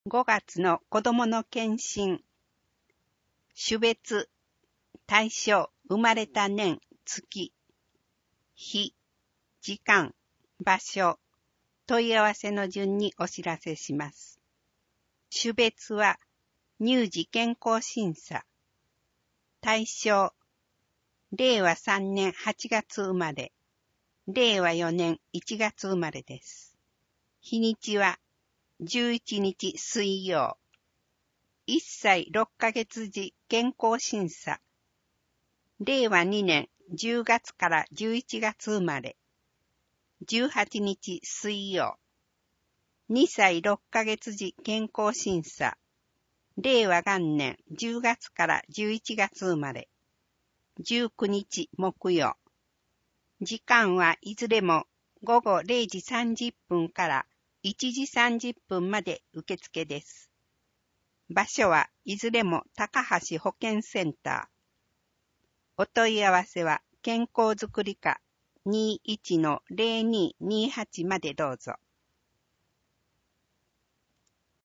5月の子供の検診。種別、対象、生まれた年、月、日、時間、場所、問い合わせの順にお知らせします。種別は、乳児健康審査。対象、令和3年8月生まれ、令和4年1月生まれです。日にちは、11日水曜。1歳6ヶ月時健康審査。令和2年10月から11月生まれ。18日水曜。2歳6ヶ月時健康審査。令和元年10月から11月生まれ。19日木曜。時間はいずれも午後0時30分から1時30分まで受付です。場所はいずれも高橋保健センター。お問い合わせは健康づくり課 21-0228 までどうぞ。